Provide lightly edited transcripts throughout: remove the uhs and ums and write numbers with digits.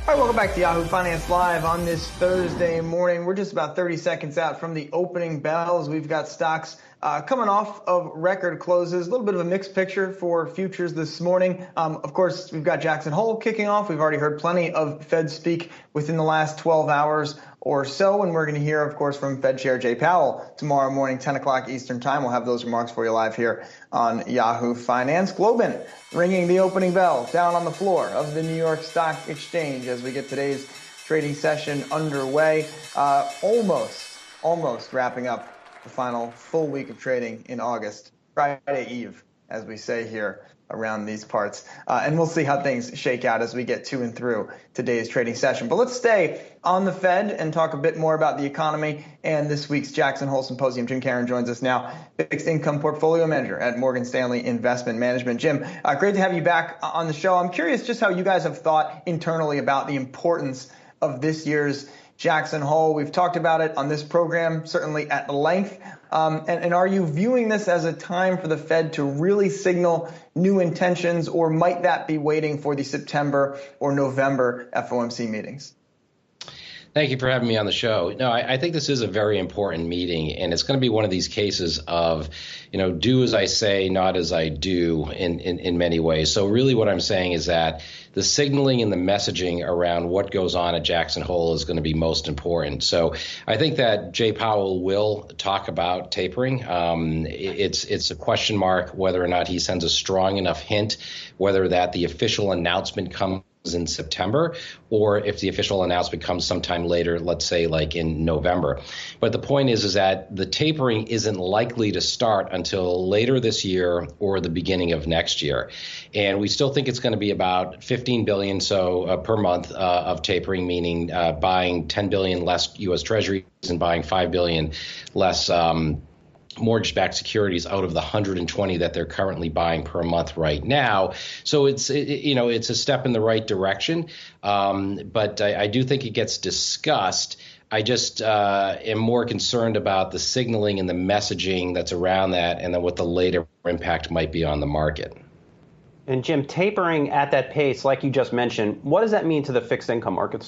All right, welcome back to Yahoo Finance Live on this Thursday morning. We're just about 30 seconds out from the opening bells. We've got stocks coming off of record closes. A little bit of a mixed picture for futures this morning. Of course, we've got Jackson Hole kicking off. We've already heard plenty of Fed speak within the last 12 hours or so, and we're going to hear, of course, from Fed Chair Jay Powell tomorrow morning, 10 o'clock Eastern Time. We'll have those remarks for you live here on Yahoo Finance. Globin ringing the opening bell down on the floor of the New York Stock Exchange as we get today's trading session underway. Almost wrapping up the final full week of trading in August, Friday Eve, as we say here around these parts. And we'll see how things shake out as we get to and through today's trading session. But let's stay on the Fed and talk a bit more about the economy and this week's Jackson Hole Symposium. Jim Caron joins us now, fixed income portfolio manager at Morgan Stanley Investment Management. Jim, great to have you back on the show. I'm curious just how you guys have thought internally about the importance of this year's Jackson Hole. We've talked about it on this program, certainly at length. And are you viewing this as a time for the Fed to really signal new intentions, or might that be waiting for the September or November FOMC meetings? Thank you for having me on the show. No, I think this is a very important meeting, and it's going to be one of these cases of, do as I say, not as I do in many ways. So really what I'm saying is that the signaling and the messaging around what goes on at Jackson Hole is going to be most important. So I think that Jay Powell will talk about tapering. It's a question mark whether or not he sends a strong enough hint, whether that the official announcement comes in September, or if the official announcement comes sometime later, let's say like in November. But the point is that the tapering isn't likely to start until later this year or the beginning of next year. And we still think it's going to be about $15 billion per month of tapering, meaning buying $10 billion less U.S. Treasuries and buying $5 billion less mortgage-backed securities out of the 120 that they're currently buying per month right now. So it's a step in the right direction, but I do think it gets discussed. I just am more concerned about the signaling and the messaging that's around that, and then what the later impact might be on the market. And Jim, tapering at that pace, like you just mentioned, what does that mean to the fixed income markets?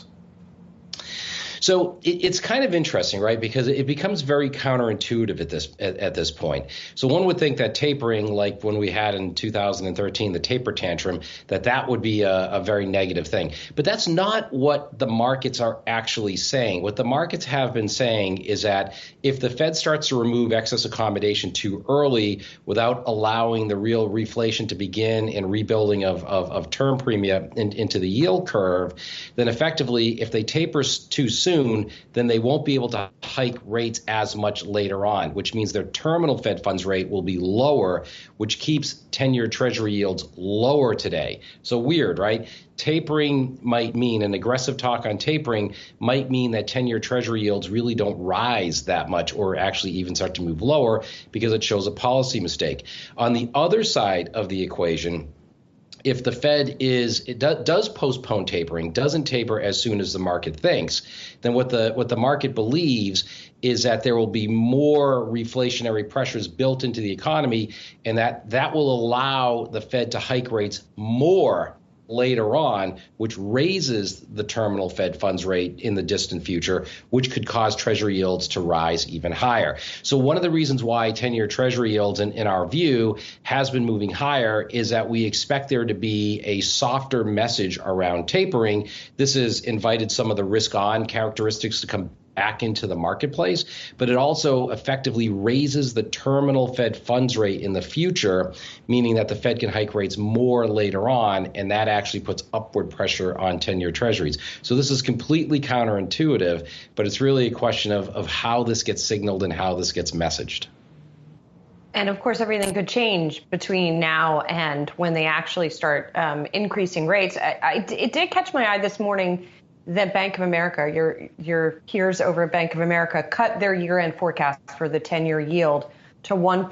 So it's kind of interesting, right? Because it becomes very counterintuitive at this point. So one would think that tapering, like when we had in 2013, the taper tantrum, that would be a very negative thing. But that's not what the markets are actually saying. What the markets have been saying is that if the Fed starts to remove excess accommodation too early without allowing the real reflation to begin and rebuilding of term premia into the yield curve, then effectively, if they taper too soon, then they won't be able to hike rates as much later on, which means their terminal Fed funds rate will be lower, which keeps 10-year Treasury yields lower today. So weird, right? Tapering might mean, an aggressive talk on tapering might mean that 10-year Treasury yields really don't rise that much, or actually even start to move lower, because it shows a policy mistake. On the other side of the equation, if the Fed does postpone tapering, doesn't taper as soon as the market thinks, then what the market believes is that there will be more reflationary pressures built into the economy, and that will allow the Fed to hike rates more later on, which raises the terminal Fed funds rate in the distant future, which could cause Treasury yields to rise even higher. So one of the reasons why 10-year Treasury yields, in our view, has been moving higher is that we expect there to be a softer message around tapering. This has invited some of the risk-on characteristics to come back into the marketplace, but it also effectively raises the terminal Fed funds rate in the future, meaning that the Fed can hike rates more later on, and that actually puts upward pressure on 10-year Treasuries. So this is completely counterintuitive, but it's really a question of how this gets signaled and how this gets messaged. And of course, everything could change between now and when they actually start increasing rates. It did catch my eye this morning that Bank of America, your peers over at Bank of America, cut their year-end forecast for the 10-year yield to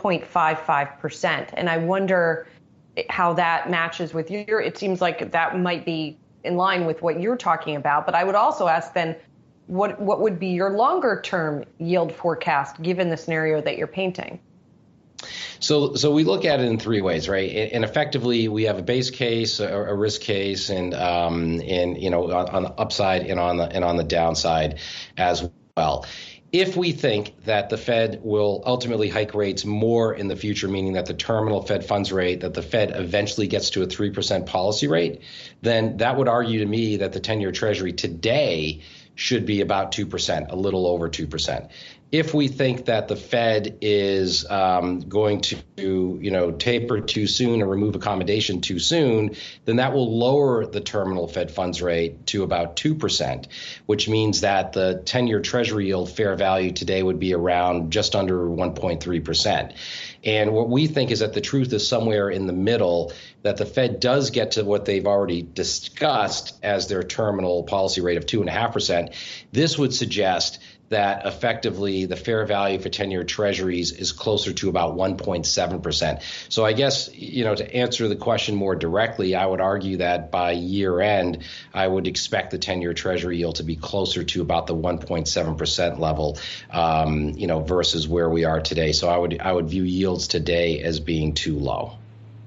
1.55%. And I wonder how that matches with your, it seems like that might be in line with what you're talking about. But I would also ask then, what would be your longer-term yield forecast given the scenario that you're painting? So we look at it in three ways, right? And effectively, we have a base case, a risk case, and on the upside and on the downside as well. If we think that the Fed will ultimately hike rates more in the future, meaning that the terminal Fed funds rate, that the Fed eventually gets to a 3% policy rate, then that would argue to me that the 10-year Treasury today should be about 2%, a little over 2%. If we think that the Fed is going to, taper too soon or remove accommodation too soon, then that will lower the terminal Fed funds rate to about 2%, which means that the 10-year Treasury yield fair value today would be around just under 1.3%. And what we think is that the truth is somewhere in the middle, that the Fed does get to what they've already discussed as their terminal policy rate of 2.5%. This would suggest that effectively the fair value for 10-year Treasuries is closer to about 1.7%. So I guess, to answer the question more directly, I would argue that by year end, I would expect the 10-year Treasury yield to be closer to about the 1.7% level, versus where we are today. So I would view yields today as being too low.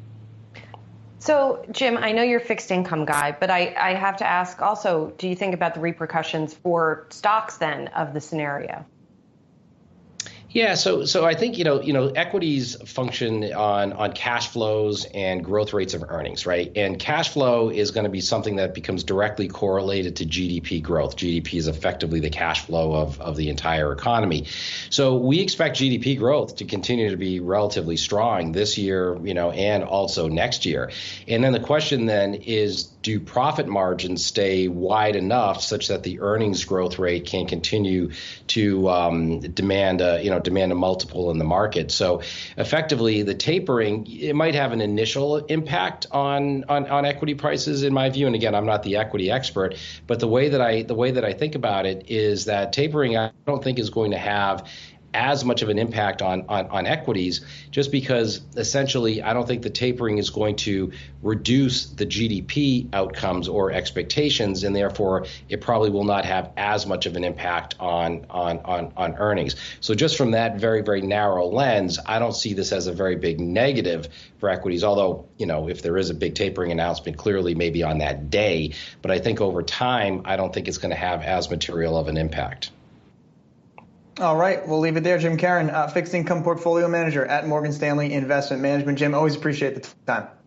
So, Jim, I know you're a fixed income guy, but I have to ask also, do you think about the repercussions for stocks then of the scenario? Yeah, so I think equities function on cash flows and growth rates of earnings, right? And cash flow is going to be something that becomes directly correlated to GDP growth. GDP is effectively the cash flow of the entire economy. So we expect GDP growth to continue to be relatively strong this year, and also next year. And then the question then is, do profit margins stay wide enough such that the earnings growth rate can continue to demand a multiple in the market? So effectively, the tapering, it might have an initial impact on equity prices, in my view. And again, I'm not the equity expert, but the way that I think about it is that tapering, I don't think is going to have as much of an impact on equities, just because essentially I don't think the tapering is going to reduce the GDP outcomes or expectations, and therefore it probably will not have as much of an impact on earnings. So just from that very, very narrow lens, I don't see this as a very big negative for equities, although, if there is a big tapering announcement, clearly maybe on that day. But I think over time, I don't think it's going to have as material of an impact. All right, we'll leave it there. Jim Caron, fixed income portfolio manager at Morgan Stanley Investment Management. Jim, always appreciate the time.